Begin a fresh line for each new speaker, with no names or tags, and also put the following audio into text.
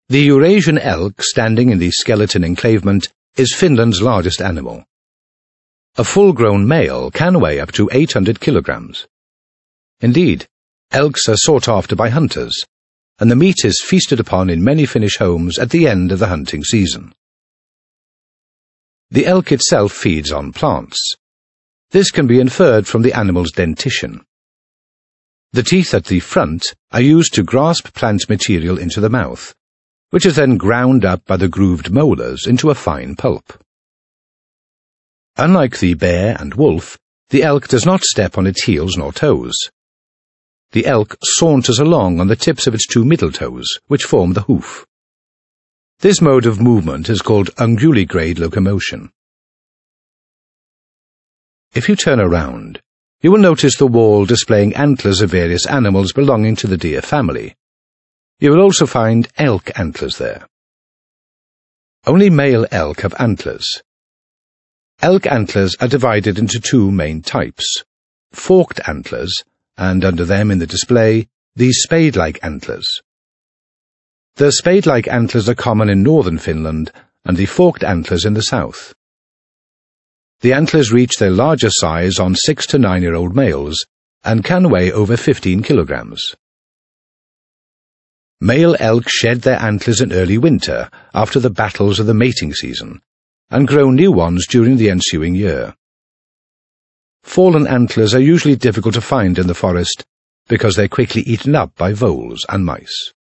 The Eurasian elk, standing in the skeleton enclavement, is Finland's largest animal. A full-grown male can weigh up to 800 kilograms. Indeed, elks are sought after by hunters, and the meat is feasted upon in many Finnish homes at the end of the hunting season. The elk itself feeds on plants. This can be inferred from the animal's dentition. The teeth at the front are used to grasp plant material into the mouth, which is then ground up by the grooved molars into a fine pulp. Unlike the bear and wolf, the elk does not step on its heels nor toes. The elk saunters along on the tips of its two middle toes, which form the hoof. This mode of movement is called unguligrade locomotion. If you turn around, you will notice the wall displaying antlers of various animals belonging to the deer family. You will also find elk antlers there. Only male elk have antlers. Elk antlers are divided into two main types: forked antlers, and under them in the display, the spade-like antlers. The spade-like antlers are common in northern Finland, and the forked antlers in the south. The antlers reach their larger size on 6 to 9-year-old males, and can weigh over 15 kilograms. Male elk shed their antlers in early winter, after the battles of the mating season, and grow new ones during the ensuing year. Fallen antlers are usually difficult to find in the forest, because they're quickly eaten up by voles and mice.